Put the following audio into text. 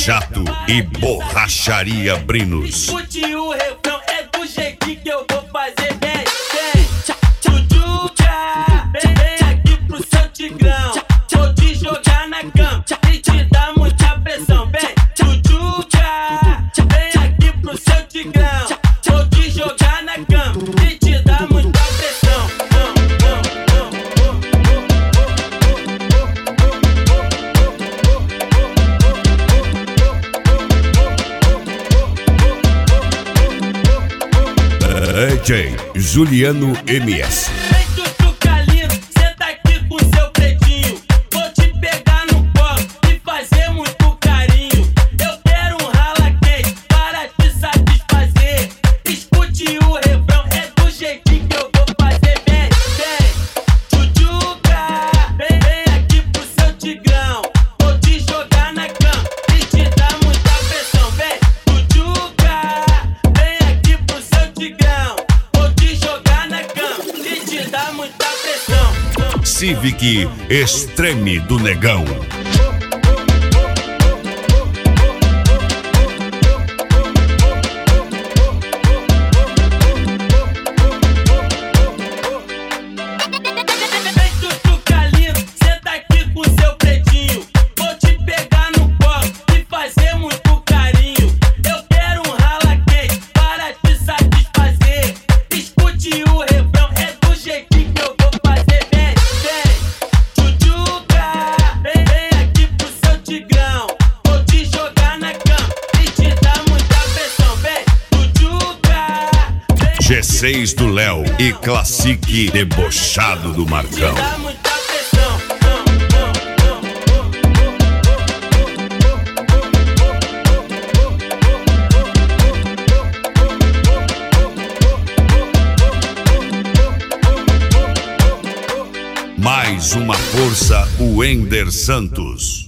Jato e Borracharia Brinos. Escute o refrão, é do jeitinho que eu vou fazer. Vem, tchutchuca, vem aqui pro seu tigrão. Vou te jogar na cama e te dar muita pressão. Vem, tchutchuca, vem aqui pro seu tigrão. Vou te jogar na cama e te dar muita pressão. DJ Juliano MS. Vem, tchutchuca lindo, cê tá aqui com seu pretinho. Vou te pegar no colo e fazer muito carinho. Eu quero um rala quente para te satisfazer. Escute o refrão, é do jeitinho que eu vou fazer. Vem, tchutchuca, vem aqui pro seu tigrão. Vou te jogar na cama e te dar muita pressão. Vem, tchutchuca, vem aqui pro seu tigrão. Vou te jogar na cama e te dar muita pressão. Civic Extreme do Negão. Vem, tchutchuca lindo, cê tá aqui com seu pretinho. Vou te pegar no colo e fazer muito carinho. Eu quero um rala quente para te satisfazer. Escute o refrão, é do jeitinho que eu vou fazer. Vem, tchutchuca, vem aqui pro seu tigrão. Vou te jogar na cama e te dar muita pressão. Vem, tchutchuca, vem G6 do Léo e Classique Debochado do Marcão. dá muita pressão. Mais uma força, o Ender Santos.